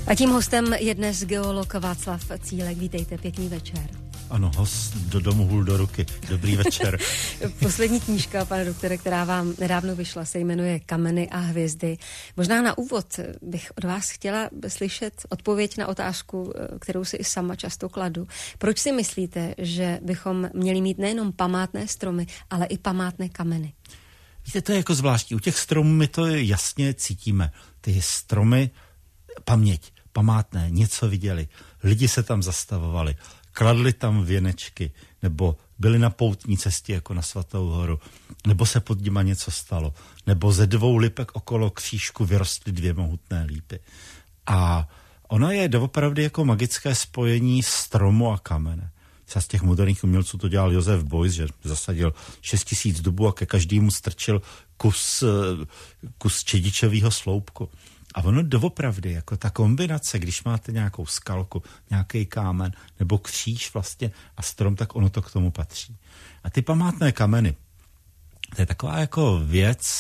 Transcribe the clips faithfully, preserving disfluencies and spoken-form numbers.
A tím hostem je dnes geolog Václav Cílek. Vítejte, pěkný večer. Ano, host do domu, hůl do ruky. Dobrý večer. Poslední knížka, pane doktore, která vám nedávno vyšla, se jmenuje Kameny a hvězdy. Možná na úvod bych od vás chtěla slyšet odpověď na otázku, kterou si i sama často kladu. Proč si myslíte, že bychom měli mít nejenom památné stromy, ale i památné kameny? Víte, to je jako zvláštní. U těch stromů my to jasně cítíme. Ty stromy, paměť, památné, něco viděli. Lidi se tam zastavovali, kladli tam věnečky, nebo byli na poutní cestě jako na Svatou horu, nebo se pod nima něco stalo, nebo ze dvou lipek okolo křížku vyrostly dvě mohutné lípy. A ono je doopravdy jako magické spojení stromu a kamene. Třeba z těch moderních umělců to dělal Josef Beuys, že zasadil šest tisíc dubů a ke každému strčil kus, kus čedičového sloupku. A ono doopravdy, jako ta kombinace, když máte nějakou skalku, nějaký kámen nebo kříž vlastně a strom, tak ono to k tomu patří. A ty památné kameny, to je taková jako věc,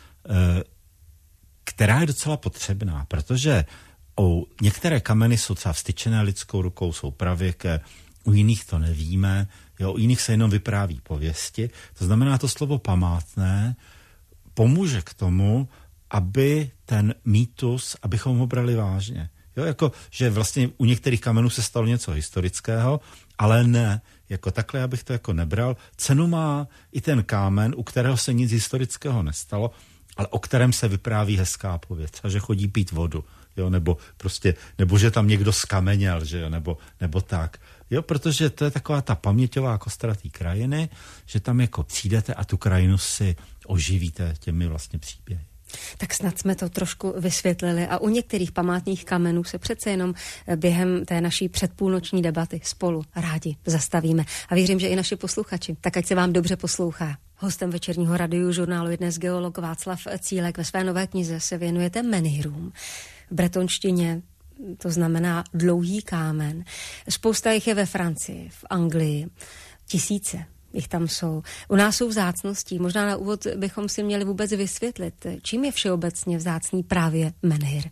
která je docela potřebná, protože o, některé kameny jsou třeba vstyčené lidskou rukou, jsou pravěké, u jiných to nevíme, jo, u jiných se jenom vypráví pověsti. To znamená, to slovo památné pomůže k tomu, aby ten mýtus, abychom ho brali vážně. Jo, jako, že vlastně u některých kamenů se stalo něco historického, ale ne, jako takhle, abych to jako nebral. Cenu má i ten kámen, u kterého se nic historického nestalo, ale o kterém se vypráví hezká pověst, a že chodí pít vodu, jo, nebo prostě, nebo že tam někdo skameněl, že jo, nebo, nebo tak. Jo, protože to je taková ta paměťová kostra té krajiny, že tam jako přijdete a tu krajinu si oživíte těmi vlastně příběhy. Tak snad jsme to trošku vysvětlili a u některých památných kamenů se přece jenom během té naší předpůlnoční debaty spolu rádi zastavíme. A věřím, že i naši posluchači, tak ať se vám dobře poslouchá. Hostem večerního radiožurnálu je dnes geolog Václav Cílek. Ve své nové knize se věnujete menhirům. V bretonštině to znamená dlouhý kámen. Spousta jich je ve Francii, v Anglii, tisíce jich tam jsou. U nás jsou vzácností. Možná na úvod bychom si měli vůbec vysvětlit, čím je všeobecně vzácný právě menhir.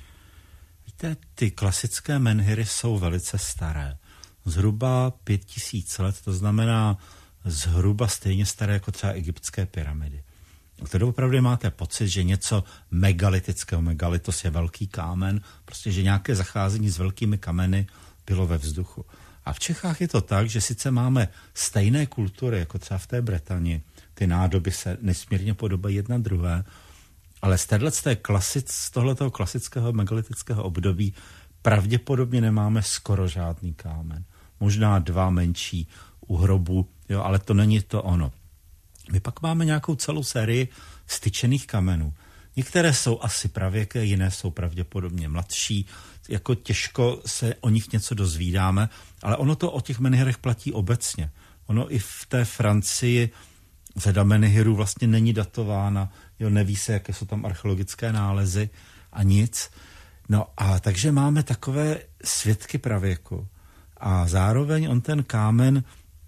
Víte, ty klasické menhiry jsou velice staré. Zhruba pět tisíc let, to znamená zhruba stejně staré jako třeba egyptské pyramidy. Tedy opravdu máte pocit, že něco megalitického, megalitos je velký kámen, prostě, že nějaké zacházení s velkými kameny bylo ve vzduchu. A v Čechách je to tak, že sice máme stejné kultury, jako třeba v té Bretani, ty nádoby se nesmírně podobají jedna druhé, ale z, z, té klasic, z tohletoho klasického megalitického období pravděpodobně nemáme skoro žádný kámen. Možná dva menší u hrobu, jo, ale to není to ono. My pak máme nějakou celou sérii styčených kamenů. Některé jsou asi pravěké, jiné jsou pravděpodobně mladší, jako těžko se o nich něco dozvídáme, ale ono to o těch menhirech platí obecně. Ono i v té Francii řada menhirů vlastně není datována, jo, neví se, jaké jsou tam archeologické nálezy a nic. No a takže máme takové svědky pravěku a zároveň on ten kámen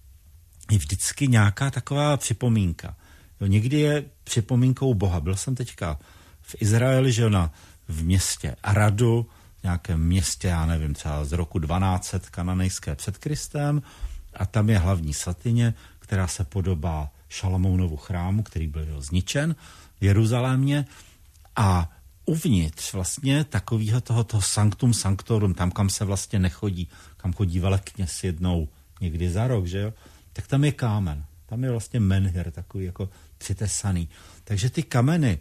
je vždycky nějaká taková připomínka. Jo, někdy je připomínkou Boha. Byl jsem teďka v Izraeli, že ona v městě Aradu, v nějakém městě, já nevím, třeba z roku dvanáct set kananejské před Kristem, a tam je hlavní svatyně, která se podobá Šalamounovu chrámu, který byl zničen v Jeruzalémě, a uvnitř vlastně takového tohoto sanctum sanctorum, tam, kam se vlastně nechodí, kam chodí velekněz jednou někdy za rok, že jo, tak tam je kámen. Tam je vlastně menhir, takový jako přitesaný. Takže ty kameny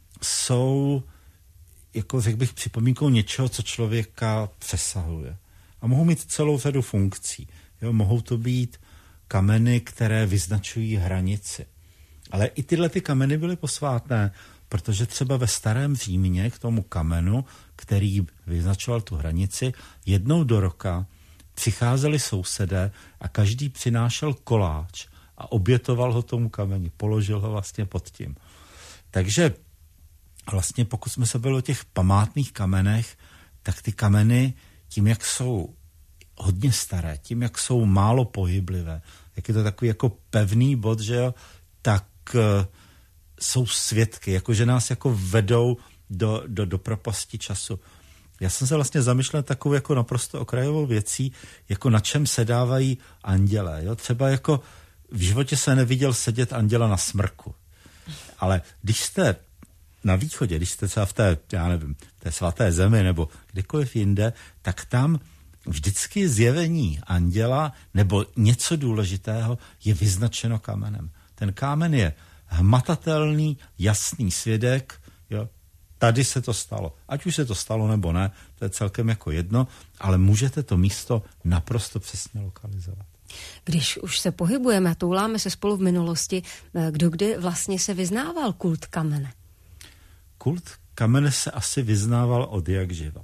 jsou, jako řekl bych, připomínkou něčeho, co člověka přesahuje. A mohou mít celou řadu funkcí. Jo, mohou to být kameny, které vyznačují hranici. Ale i tyhle ty kameny byly posvátné, protože třeba ve starém Římě k tomu kamenu, který vyznačoval tu hranici, jednou do roka přicházeli sousedé a každý přinášel koláč a obětoval ho tomu kameni, položil ho vlastně pod tím. Takže vlastně pokud jsme se byli o těch památných kamenech, tak ty kameny tím, jak jsou hodně staré, tím, jak jsou málo pohyblivé, jak je to takový jako pevný bod, že jo, tak uh, jsou svědky, jakože nás jako vedou do, do, do propasti času. já jsem se vlastně zamýšlel takovou jako naprosto okrajovou věcí, jako na čem se dávají andělé. Jo? Třeba jako v životě se neviděl sedět anděla na smrku. Ale když jste na východě, když jste třeba v té, já nevím, té svaté zemi nebo kdekoliv jinde, tak tam vždycky zjevení anděla nebo něco důležitého je vyznačeno kamenem. Ten kámen je hmatatelný, jasný svědek, jo, tady se to stalo. Ať už se to stalo nebo ne, to je celkem jako jedno, ale můžete to místo naprosto přesně lokalizovat. Když už se pohybujeme a touláme se spolu v minulosti, kdo kdy vlastně se vyznával kult kamene? Kult kamene se asi vyznával od jak živa.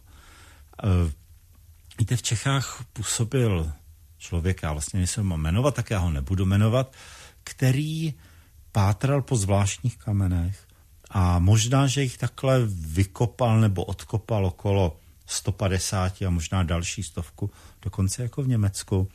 Víte, v Čechách působil člověk, já vlastně nejsem ho jmenovat, tak já ho nebudu jmenovat, který pátral po zvláštních kamenech a možná, že jich takhle vykopal nebo odkopal okolo sto padesát a možná další stovku, dokonce jako v Německu.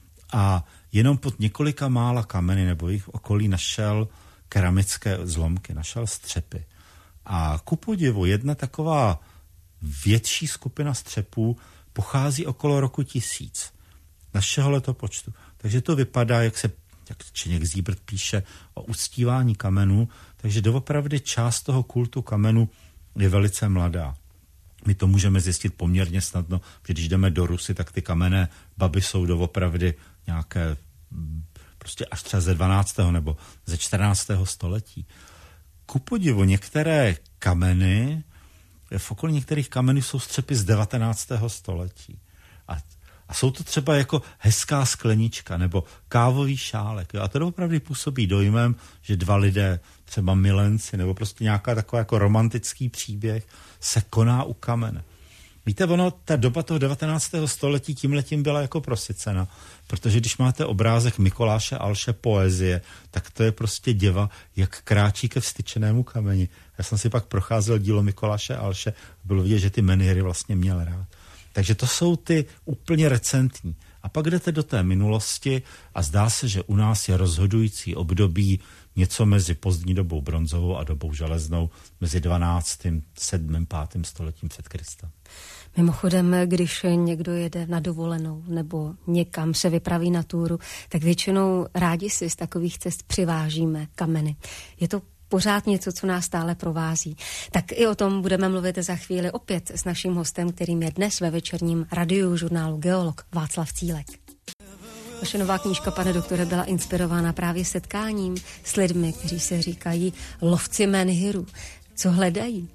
A jenom pod několika mála kameny nebo jich okolí našel keramické zlomky, našel střepy. A ku podivu jedna taková větší skupina střepů pochází okolo roku tisíc našeho letopočtu. Takže to vypadá, jak se jak Čeněk Zíbrt píše o uctívání kamenů, takže doopravdy část toho kultu kamenu je velice mladá. My to můžeme zjistit poměrně snadno, že když jdeme do Rusy, tak ty kamenné baby jsou doopravdy nějaké prostě až třeba ze dvanáctého nebo ze čtrnáctého století. Ku podivu některé kameny, v okolí některých kamenů jsou střepy z devatenáctého století. A, a jsou to třeba jako hezká sklenička nebo kávový šálek. Jo? A to doopravdy působí dojmem, že dva lidé, třeba milenci, nebo prostě nějaká taková jako romantický příběh se koná u kamene. Víte, ono, ta doba toho devatenáctého století tímhletím byla jako prosycena, protože když máte obrázek Mikoláše Alše poezie, tak to je prostě děva, jak kráčí ke vstyčenému kameni. Já jsem si pak procházel dílo Mikoláše Alše, bylo vidět, že ty menhiry vlastně měl rád. Takže to jsou ty úplně recentní. A pak jdete do té minulosti a zdá se, že u nás je rozhodující období něco mezi pozdní dobou bronzovou a dobou železnou, mezi dvanáctým, sedmým, pátým stoletím před Kristem. Mimochodem, když někdo jede na dovolenou nebo někam se vypraví na túru, tak většinou rádi si z takových cest přivážíme kameny. Je to pořád něco, co nás stále provází. Tak i o tom budeme mluvit za chvíli opět s naším hostem, kterým je dnes ve večerním radiožurnálu geolog Václav Cílek. Vaše nová knížka, pane doktore, byla inspirována právě setkáním s lidmi, kteří se říkají lovci menhirů. Co hledají?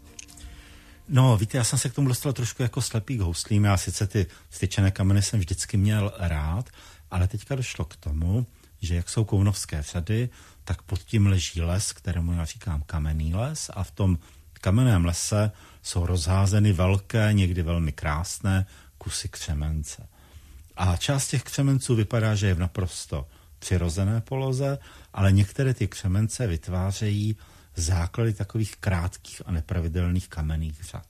No, víte, já jsem se k tomu dostal trošku jako slepý k houslím. Já sice ty styčené kameny jsem vždycky měl rád, ale teďka došlo k tomu, že jak jsou kounovské řady, tak pod tím leží les, kterému já říkám kamenný les, a v tom kamenném lese jsou rozházeny velké, někdy velmi krásné kusy křemence. A část těch křemenců vypadá, že je v naprosto přirozené poloze, ale některé ty křemence vytvářejí základy takových krátkých a nepravidelných kamenných řad.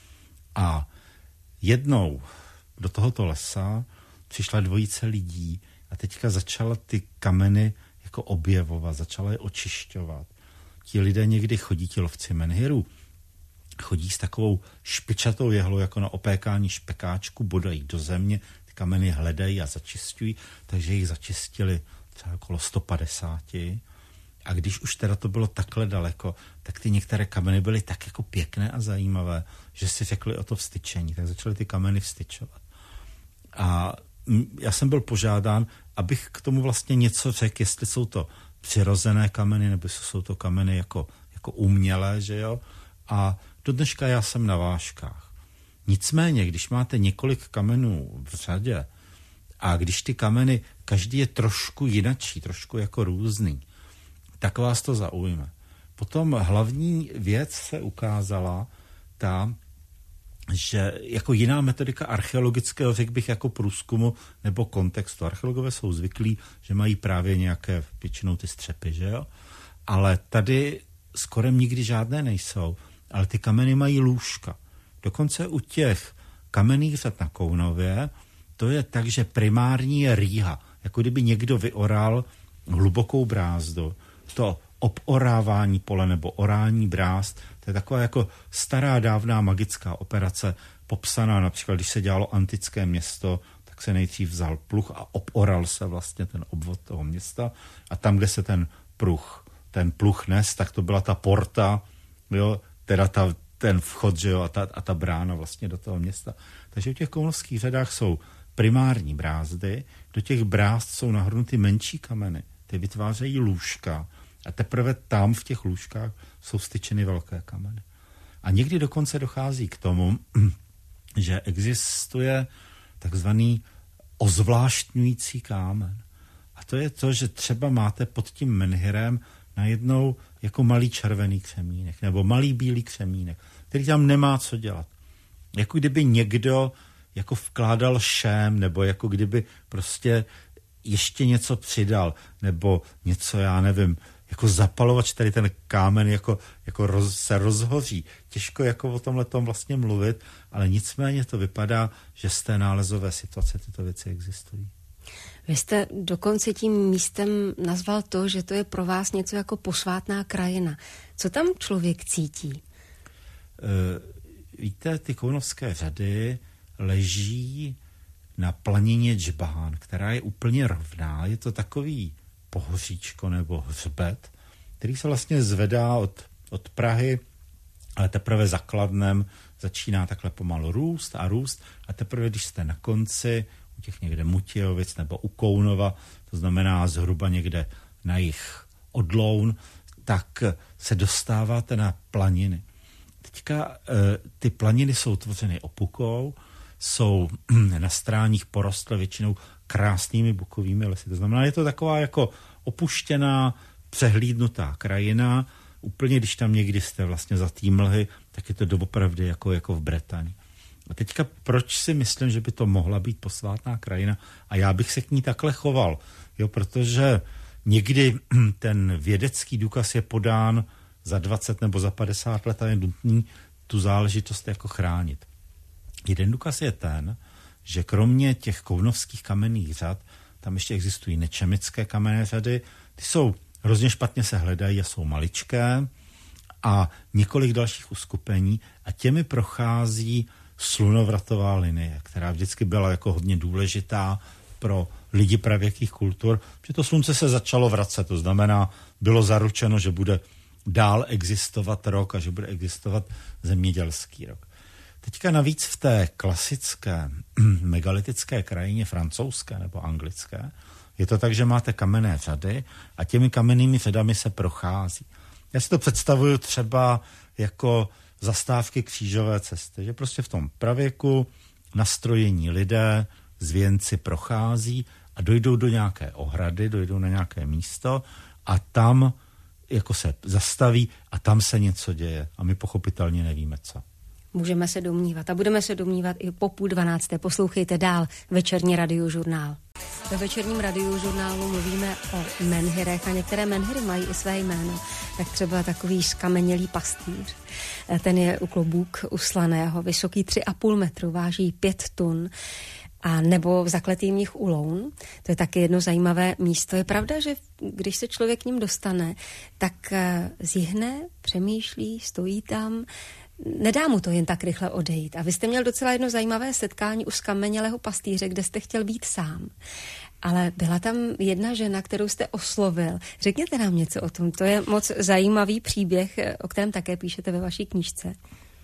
A jednou do tohoto lesa přišla dvojice lidí a teďka začala ty kameny jako objevovat, začala je očišťovat. Ti lidé někdy chodí, ti lovci menhirů, chodí s takovou špičatou jehlou, jako na opékání špekáčku, bodají do země, ty kameny hledají a začišťují, takže jich začistili třeba okolo sto padesát. A když už teda to bylo takhle daleko, tak ty některé kameny byly tak jako pěkné a zajímavé, že si řekli o to vstyčení, tak začali ty kameny vstyčovat. A já jsem byl požádán, abych k tomu vlastně něco řekl, jestli jsou to přirozené kameny, nebo jsou to kameny jako, jako umělé, že jo. A do dneška já jsem na vážkách. Nicméně, když máte několik kamenů v řadě a když ty kameny, každý je trošku jinačí, trošku jako různý, tak vás to zaujme. Potom hlavní věc se ukázala ta, že jako jiná metodika archeologického, řekl bych, jako průzkumu nebo kontextu. Archeologové jsou zvyklí, že mají právě nějaké většinou ty střepy, že jo? Ale tady skoro nikdy žádné nejsou, ale ty kameny mají lůžka. Dokonce u těch kamenných řad na Kounově to je tak, že primární je rýha. Jako kdyby někdo vyoral hlubokou brázdu. To oborávání pole nebo orání brázd, to je taková jako stará dávná magická operace. popsaná, například když se dělalo antické město, tak se nejdřív vzal pluh a oporal se vlastně ten obvod toho města a tam, kde se ten pruh, ten pluh nes, tak to byla ta porta, jo, teda ta, ten vchod, že jo, a ta, a ta brána vlastně do toho města. Takže v těch Kounovských řadách jsou primární brázdy, do těch brázd jsou nahrnuty menší kameny, ty vytvářejí lůžka a teprve tam v těch lůžkách jsou styčeny velké kameny. A někdy dokonce dochází k tomu, že existuje takzvaný ozvláštňující kámen. A to je to, že třeba máte pod tím menhirem najednou jako malý červený křemínek nebo malý bílý křemínek, který tam nemá co dělat. Jako kdyby někdo jako vkládal šém, nebo jako kdyby prostě ještě něco přidal, nebo něco, já nevím, jako zapalovač, tady ten kámen jako, jako roz, se rozhoří. Těžko jako o tomhle tom vlastně mluvit, ale nicméně to vypadá, že z té nálezové situace tyto věci existují. Vy jste dokonce tím místem nazval to, že to je pro vás něco jako posvátná krajina. Co tam člověk cítí? E, víte, ty Kounovské řady leží na planině Džbán, která je úplně rovná. Je to takový pohoříčko nebo hřbet, který se vlastně zvedá od, od Prahy, ale teprve za Kladnem začíná takhle pomalu růst a růst a teprve, když jste na konci, u těch někde Mutějovic nebo u Kounova, to znamená zhruba někde na jih od Loun, tak se dostáváte na planiny. Teďka ty planiny jsou tvořeny opukou, jsou na stráních porostlé většinou krásnými bukovými lesy. To znamená, je to taková jako opuštěná, přehlídnutá krajina. Úplně, když tam někdy jste vlastně za té mlhy, tak je to doopravdy jako, jako v Bretani. A teďka proč si myslím, že by to mohla být posvátná krajina a já bych se k ní takhle choval, jo, protože někdy ten vědecký důkaz je podán za dvacet nebo za padesát let a je nutný tu záležitost jako chránit. Jeden důkaz je ten, že kromě těch kounovských kamenných řad tam ještě existují nečemické kamenné řady. Ty jsou hrozně špatně se hledají a jsou maličké a několik dalších uskupení a těmi prochází slunovratová linie, která vždycky byla jako hodně důležitá pro lidi pravěkých kultur, že to slunce se začalo vracet, to znamená, bylo zaručeno, že bude dál existovat rok a že bude existovat zemědělský rok. Teďka navíc v té klasické megalitické krajině francouzské nebo anglické je to tak, že máte kamenné řady a těmi kamennými řadami se prochází. Já si to představuju třeba jako zastávky křížové cesty, že prostě v tom pravěku nastrojení lidé z věnci prochází a dojdou do nějaké ohrady, dojdou na nějaké místo a tam jako se zastaví a tam se něco děje a my pochopitelně nevíme co. Můžeme se domnívat a budeme se domnívat i po půl dvanácté. Poslouchejte dál Večerní radiožurnál. Ve Večerním radiožurnálu mluvíme o menhirech a některé menhiry mají i své jméno. Tak třeba takový skamenělý pastýř. Ten je u Klobůk u Slaného, vysoký tři a půl metru, váží pět tun. A nebo v Zakletý mnich u Loun, to je taky jedno zajímavé místo. Je pravda, že když se člověk k ním dostane, tak zjihne, přemýšlí, stojí tam, nedá mu to jen tak rychle odejít. A vy jste měl docela jedno zajímavé setkání u skamenělého pastýře, kde jste chtěl být sám. Ale byla tam jedna žena, kterou jste oslovil. Řekněte nám něco o tom. To je moc zajímavý příběh, o kterém také píšete ve vaší knížce.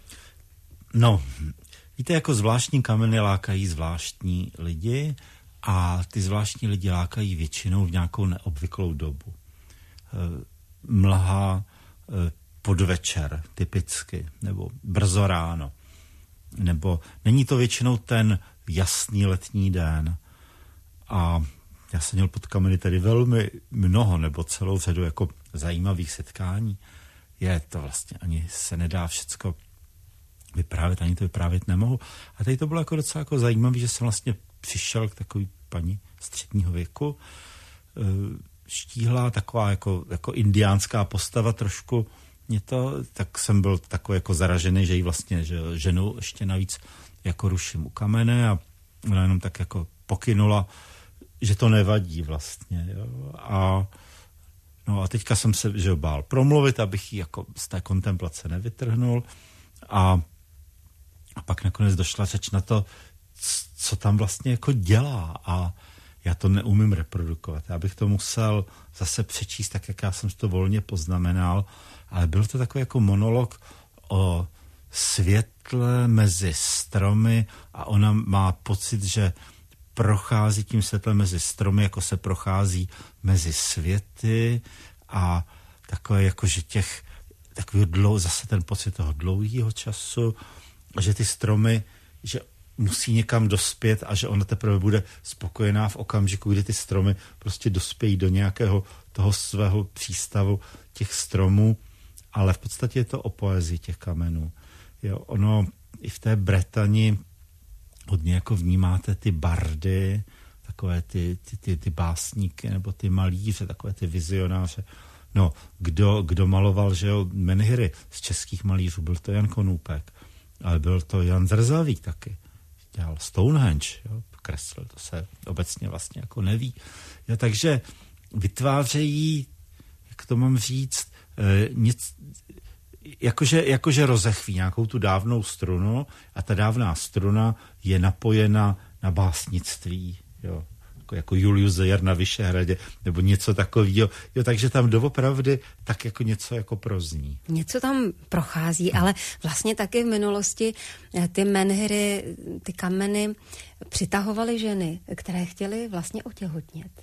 No, víte, jako zvláštní kameny lákají zvláštní lidi a ty zvláštní lidi lákají většinou v nějakou neobvyklou dobu. Mlha, podvečer typicky, nebo brzo ráno. Nebo není to většinou ten jasný letní den. A já jsem měl pod kameny tady velmi mnoho, nebo celou řadu jako zajímavých setkání. Je to vlastně, ani se nedá všecko vyprávět, ani to vyprávět nemohu. A tady to bylo jako docela jako zajímavé, že jsem vlastně přišel k takové paní středního věku, štíhlá, taková jako, jako indiánská postava trošku. Mě to, tak jsem byl takový jako zaražený, že jí vlastně že ženu ještě navíc jako ruším u kamene a ona jenom tak jako pokynula, že to nevadí vlastně. Jo. A, no a teďka jsem se že bál promluvit, abych ji jako z té kontemplace nevytrhnul a A pak nakonec došla řeč na to, co tam vlastně jako dělá, a já to neumím reprodukovat. Já bych to musel zase přečíst tak, jak já jsem to volně poznamenal, ale byl to takový jako monolog o světle mezi stromy a ona má pocit, že prochází tím světlem mezi stromy, jako se prochází mezi světy, a takové jako, že těch takový dlou, zase ten pocit toho dlouhého času, že ty stromy, že musí někam dospět a že ona teprve bude spokojená v okamžiku, kdy ty stromy prostě dospějí do nějakého toho svého přístavu těch stromů, ale v podstatě je to o poezii těch kamenů. Jo, ono i v té Bretani hodně jako vnímáte ty bardy, takové ty, ty, ty, ty básníky nebo ty malíře, takové ty vizionáře. No, kdo, kdo maloval, že jo, menhiry z českých malířů, byl to Jan Konůpek, ale byl to Jan Zrzavík taky. Dělal Stonehenge, jo, kreslil, to se obecně vlastně jako neví. Jo, takže vytvářejí, jak to mám říct, eh, nic, jakože, jakože rozechví nějakou tu dávnou strunu a ta dávná struna je napojena na básnictví, jo. Jako, jako Julius Zeyer na Vyšehradě, nebo něco takového. Jo, takže tam doopravdy tak jako něco jako prozní. Něco tam prochází, ale vlastně taky v minulosti ty menhiry, ty kameny přitahovaly ženy, které chtěly vlastně otěhotnět.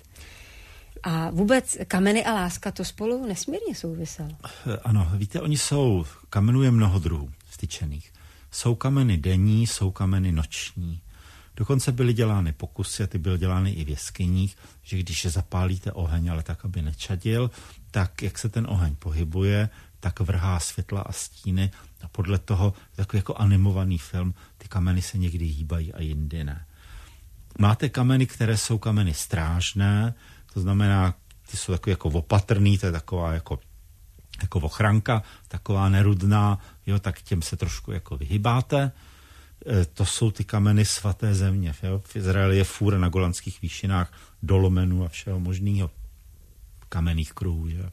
A vůbec kameny a láska to spolu nesmírně souviselo. Ano, víte, oni jsou, kamenů je mnoho druhů vstyčených. Jsou kameny denní, jsou kameny noční. Dokonce byly dělány pokusy, a ty byly dělány i v jeskyních, že když zapálíte oheň, ale tak, aby nečadil, tak jak se ten oheň pohybuje, tak vrhá světla a stíny a podle toho takový jako animovaný film, ty kameny se někdy hýbají a jindy ne. Máte kameny, které jsou kameny strážné, to znamená, ty jsou takový jako opatrný, to je taková jako, jako ochranka, taková nerudná, jo, tak těm se trošku jako vyhybáte. E, to jsou ty kameny svaté země. Jo. V Izraeli je fůra na Golanských výšinách dolomenů a všeho možného, kamenných kruhů. Že?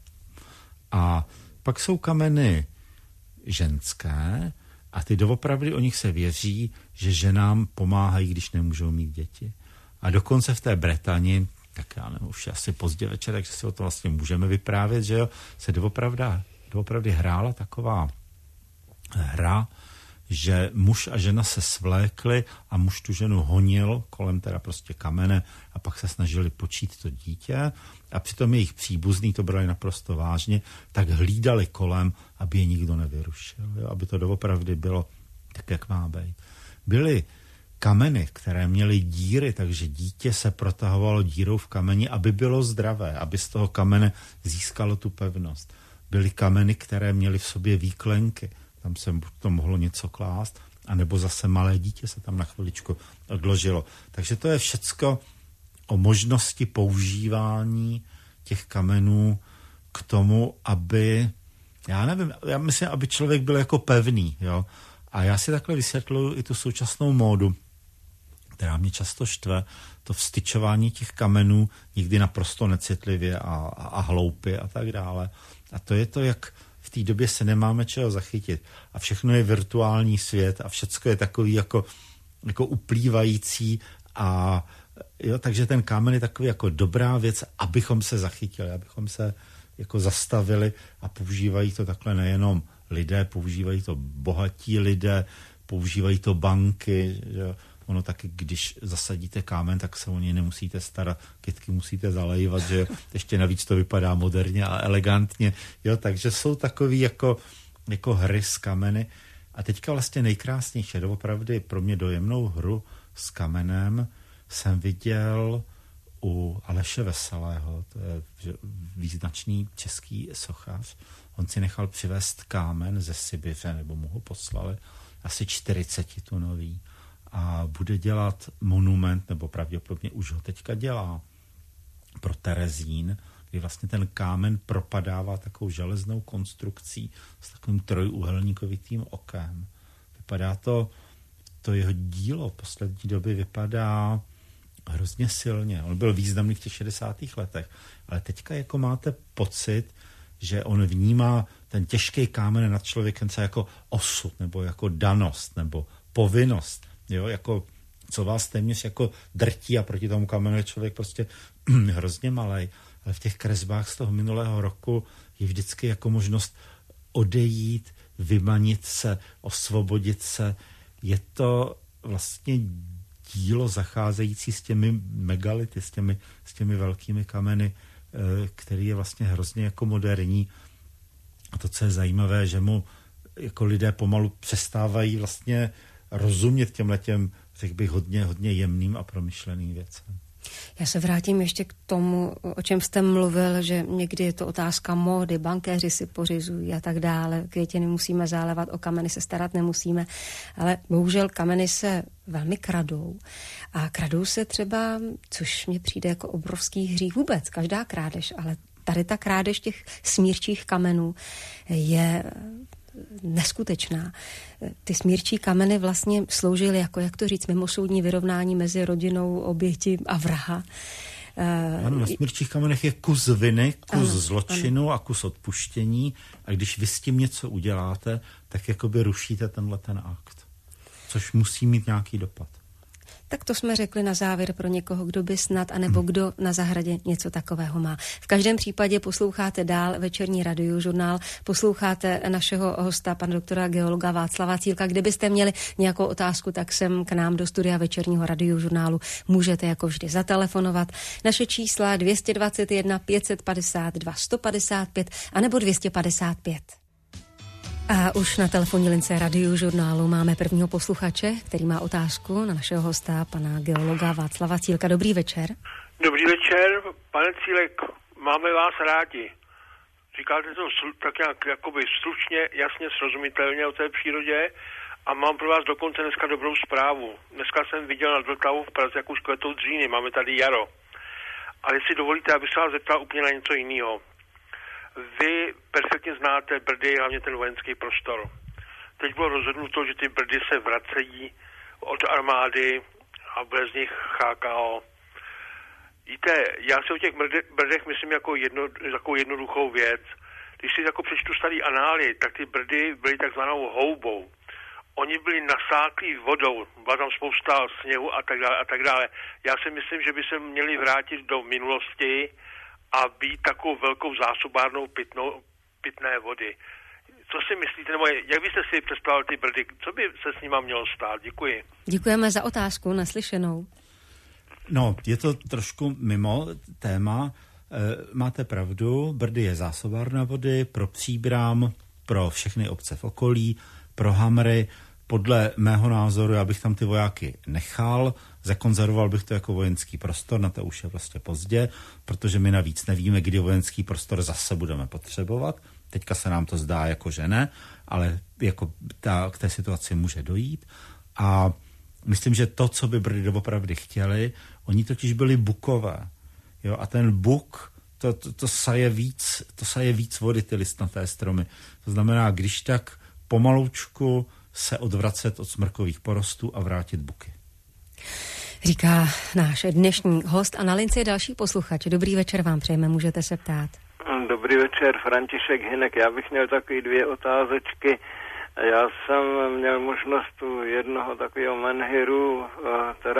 A pak jsou kameny ženské a ty doopravdy o nich se věří, že ženám pomáhají, když nemůžou mít děti. A dokonce v té Bretani, tak já nevím, už asi pozdě večer, takže si o to vlastně můžeme vyprávět, že jo, se doopravdy, doopravdy hrála taková hra, že muž a žena se svlékli a muž tu ženu honil kolem teda prostě kamene a pak se snažili počít to dítě a přitom jejich příbuzný to brali naprosto vážně, tak hlídali kolem, aby je nikdo nevyrušil, jo, aby to doopravdy bylo tak, jak má být. Byly kameny, které měly díry, takže dítě se protahovalo dírou v kameni, aby bylo zdravé, aby z toho kamene získalo tu pevnost. Byly kameny, které měly v sobě výklenky, tam se to mohlo něco klást, anebo zase malé dítě se tam na chviličku odložilo. Takže to je všecko o možnosti používání těch kamenů k tomu, aby, já nevím, já myslím, aby člověk byl jako pevný, jo. A já si takhle vysvětluji i tu současnou módu, která mě často štve, to vstyčování těch kamenů, někdy naprosto necitlivě a, a, a hloupě a tak dále. A to je to, jak v té době se nemáme čeho zachytit. A všechno je virtuální svět a všecko je takový jako, jako uplývající a jo, takže ten kámen je takový jako dobrá věc, abychom se zachytili, abychom se jako zastavili a používají to takhle nejenom lidé, používají to bohatí lidé, používají to banky, že ono taky, když zasadíte kámen, tak se o něj nemusíte starat, kytky musíte zalejvat, že ještě navíc to vypadá moderně a elegantně, jo, takže jsou takový jako, jako hry s kameny a teďka vlastně nejkrásnější, doopravdy pro mě dojemnou hru s kamenem jsem viděl u Aleše Veselého, to je význačný český sochař. On si nechal přivést kámen ze Sibiře, nebo mu ho poslali, asi čtyřicetitunový. A bude dělat monument, nebo pravděpodobně už ho teďka dělá, pro Terezín, kdy vlastně ten kámen propadává takovou železnou konstrukcí s takovým trojúhelníkovitým okem. Vypadá to, to jeho dílo v poslední době vypadá hrozně silně. On byl významný v těch šedesátých letech, ale teďka jako máte pocit, že on vnímá ten těžký kámen nad člověkem třeba jako osud, nebo jako danost, nebo povinnost, jo, jako co vás téměř jako drtí a proti tomu kamenu je člověk prostě hrozně malej. Ale v těch kresbách z toho minulého roku je vždycky jako možnost odejít, vymanit se, osvobodit se. Je to vlastně dílo zacházející s těmi megality, s těmi, s těmi velkými kameny, který je vlastně hrozně jako moderní. A to, co je zajímavé, že mu jako lidé pomalu přestávají vlastně rozumět těmhletěm, řekl bych, hodně, hodně jemným a promyšleným věcem. Já se vrátím ještě k tomu, o čem jste mluvil, že někdy je to otázka módy, bankéři si pořizují a tak dále, květiny musíme zálevat, o kameny se starat nemusíme, ale bohužel kameny se velmi kradou a kradou se třeba, což mně přijde jako obrovský hřích vůbec, každá krádež, ale tady ta krádež těch smírčích kamenů je neskutečná. Ty smírčí kameny vlastně sloužily jako, jak to říct, mimosoudní vyrovnání mezi rodinou oběti a vraha. Ano, na smírčích kamenech je kus viny, kus ano, zločinu ano. a kus odpuštění a když vy s tím něco uděláte, tak jakoby rušíte tenhle ten akt. Což musí mít nějaký dopad. Tak to jsme řekli na závěr pro někoho, kdo by snad, anebo kdo na zahradě něco takového má. V každém případě posloucháte dál večerní radiožurnál, posloucháte našeho hosta, pana doktora geologa Václava Cílka. Kdybyste měli nějakou otázku, tak sem k nám do studia večerního radiožurnálu můžete jako vždy zatelefonovat. Naše čísla dvě stě dvacet jedna pět set padesát dva sto padesát pět anebo dvě stě padesát pět. A už na telefonní lince radiožurnálu máme prvního posluchače, který má otázku na našeho hosta, pana geologa Václava Cílka. Dobrý večer. Dobrý večer, pane Cílek, máme vás rádi. Říkáte to tak nějak jakoby stručně, jasně, srozumitelně o té přírodě a mám pro vás dokonce dneska dobrou zprávu. Dneska jsem viděl nad Vltavou v Praze, jak už kvetou dříny, máme tady jaro. Ale jestli dovolíte, abych se vás zeptal úplně na něco jiného. Vy perfektně znáte Brdy, hlavně ten vojenský prostor. Teď bylo rozhodnuto, že ty Brdy se vracejí od armády a bude z nich H K O. Víte, já si o těch Brdech myslím jako jedno, jako jednoduchou věc. Když si jako přečtu starý anály, tak ty Brdy byly takzvanou houbou. Oni byli nasáklí vodou, byla tam spousta sněhu a tak dále a tak dále. Já si myslím, že by se měli vrátit do minulosti a být takovou velkou zásobárnou pitnou, pitné vody. Co si myslíte, nebo jak byste si představil ty Brdy, co by se s nima mělo stát? Děkuji. Děkujeme za otázku, naslyšenou. No, je to trošku mimo téma. E, máte pravdu, Brdy je zásobárna vody pro Příbram, pro všechny obce v okolí, pro Hamry. Podle mého názoru, já bych tam ty vojáky nechal, zakonzervoval bych to jako vojenský prostor, na to už je prostě pozdě, protože my navíc nevíme, kdy vojenský prostor zase budeme potřebovat. Teďka se nám to zdá jako že ne, ale jako ta, k té situaci může dojít. A myslím, že to, co by Brdy doopravdy chtěli, oni totiž byli bukové. Jo? A ten buk, to, to, to, saje víc, to saje víc vody, ty listnaté stromy. To znamená, když tak pomaloučku se odvracet od smrkových porostů a vrátit buky. Říká náš dnešní host a na lince je další posluchač. Dobrý večer vám přejeme, můžete se ptát. Dobrý večer, František Hynek. Já bych měl taky dvě otázečky. Já jsem měl možnost u jednoho takového menhiru teda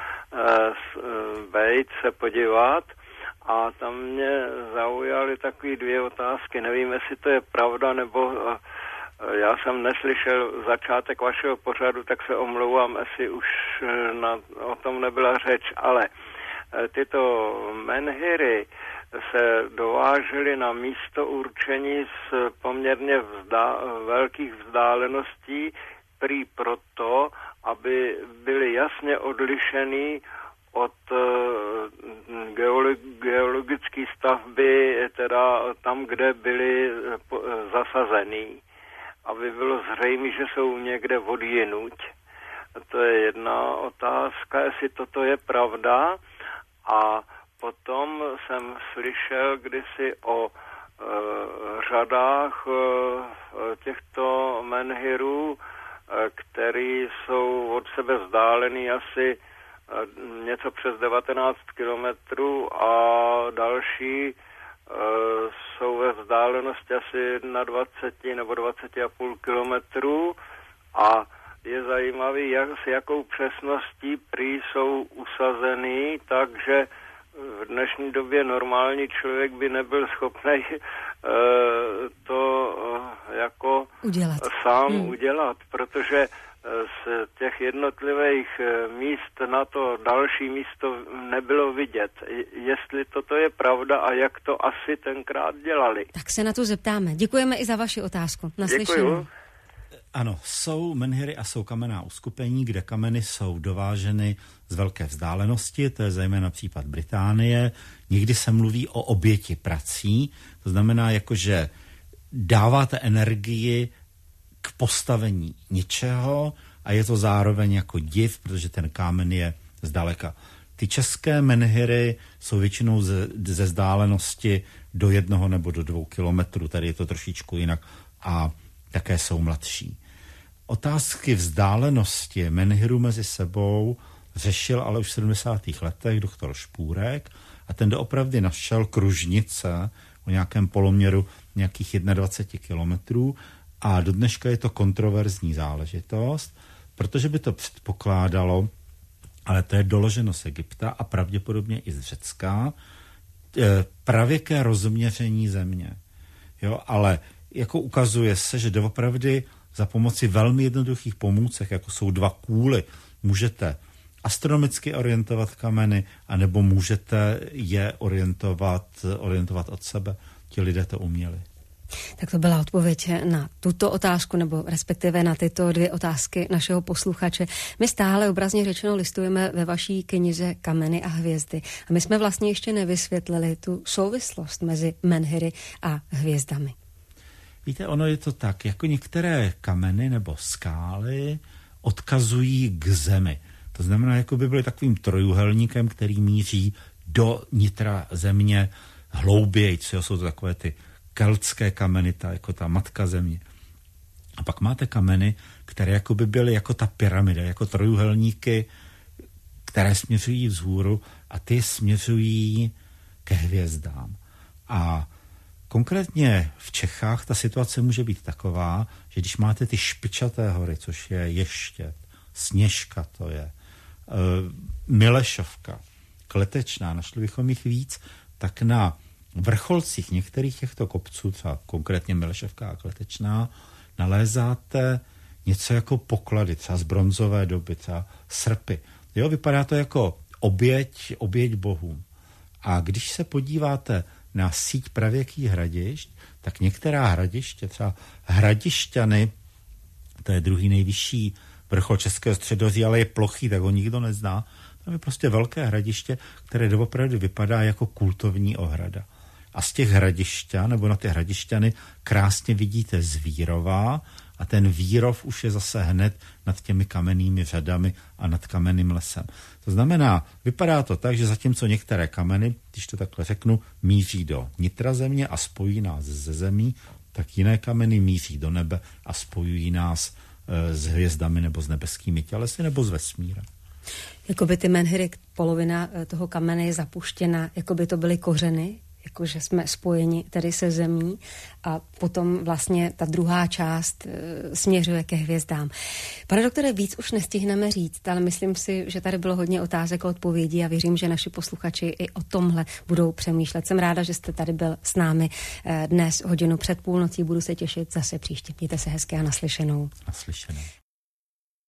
bejt se podívat a tam mě zaujaly takové dvě otázky. Nevím, jestli to je pravda, nebo já jsem neslyšel začátek vašeho pořadu, tak se omlouvám, jestli už na, o tom nebyla řeč, ale tyto menhiry se dovážely na místo určení z poměrně vzdá, velkých vzdáleností, prý proto, aby byly jasně odlišeny od geolog, geologické stavby, teda tam, kde byly zasazeny, aby bylo zřejmé, že jsou někde odjinuť. To je jedna otázka, jestli toto je pravda. A potom jsem slyšel kdysi o e, řadách e, těchto menhirů, e, které jsou od sebe vzdálený asi e, něco přes devatenáct kilometrů a další e, jsou ve vzdálenosti asi na dvacet nebo dvacet a půl kilometrů a je zajímavý, jak, s jakou přesností prý jsou usazeny, takže v dnešní době normální člověk by nebyl schopný uh, to uh, jako udělat. sám hmm. udělat, protože z těch jednotlivých míst na to další místo nebylo vidět. Jestli toto je pravda a jak to asi tenkrát dělali. Tak se na to zeptáme. Děkujeme i za vaši otázku. Naslyšenou. Ano, jsou menhiry a jsou kamenná uskupení, kde kameny jsou dováženy z velké vzdálenosti, to je zejména případ Británie. Někdy se mluví o oběti prací, to znamená, jakože dáváte energii k postavení něčeho a je to zároveň jako div, protože ten kámen je zdaleka. Ty české menhiry jsou většinou ze, ze vzdálenosti do jednoho nebo do dvou kilometrů, tady je to trošičku jinak a také jsou mladší. Otázky vzdálenosti menhirů mezi sebou řešil ale už v sedmdesátých letech doktor Špůrek a ten doopravdy našel kružnice o nějakém poloměru nějakých dvacet jedna kilometrů a do dneška je to kontroverzní záležitost, protože by to předpokládalo, ale to je doloženo z Egypta a pravděpodobně i z Řecka, pravěké rozměření země. Jo, ale jako ukazuje se, že doopravdy za pomoci velmi jednoduchých pomůcek, jako jsou dva kůly, můžete astronomicky orientovat kameny, anebo můžete je orientovat, orientovat od sebe. Ti lidé to uměli. Tak to byla odpověď na tuto otázku, nebo respektive na tyto dvě otázky našeho posluchače. My stále obrazně řečeno listujeme ve vaší knize Kameny a hvězdy. A my jsme vlastně ještě nevysvětlili tu souvislost mezi menhiry a hvězdami. Víte, ono je to tak, jako některé kameny nebo skály odkazují k zemi. To znamená, jako by byly takovým trojuhelníkem, který míří do nitra země hlouběji, co jsou to takové ty keltské kameny, ta, jako ta matka země. A pak máte kameny, které jako by byly jako ta pyramida, jako trojuhelníky, které směřují vzhůru a ty směřují ke hvězdám. A konkrétně v Čechách ta situace může být taková, že když máte ty špičaté hory, což je Ještěd, Sněžka to je, e, Milešovka, Kletečná, našli bychom jich víc, tak na vrcholcích některých těchto kopců, třeba konkrétně Milešovka a Kletečná, nalézáte něco jako poklady, třeba z bronzové doby, třeba srpy. Jo, vypadá to jako oběť, oběť bohům. A když se podíváte na síť pravěkých hradišť, tak některá hradiště, třeba Hradišťany, to je druhý nejvyšší vrchol Českého středoří, ale je plochý, tak ho nikdo nezná. To je prostě velké hradiště, které doopravdy vypadá jako kultovní ohrada. A z těch hradišťan, nebo na ty hradišťany, krásně vidíte Zvírova a ten Vírov už je zase hned nad těmi kamennými řadami a nad kamenným lesem. To znamená, vypadá to tak, že zatímco některé kameny, když to takhle řeknu, míří do nitra země a spojí nás ze zemí, tak jiné kameny míří do nebe a spojují nás e, s hvězdami nebo s nebeskými tělesy nebo s vesmírem. Jakoby ty menhiry, polovina toho kamene je zapuštěna, jakoby to byly kořeny, jakože jsme spojeni tedy se zemí a potom vlastně ta druhá část e, směřuje ke hvězdám. Pane doktore, víc už nestihneme říct, ale myslím si, že tady bylo hodně otázek a odpovědí a věřím, že naši posluchači i o tomhle budou přemýšlet. Jsem ráda, že jste tady byl s námi e, dnes hodinu před půlnocí, budu se těšit zase příště. Mějte se hezky a naslyšenou. Naslyšenou.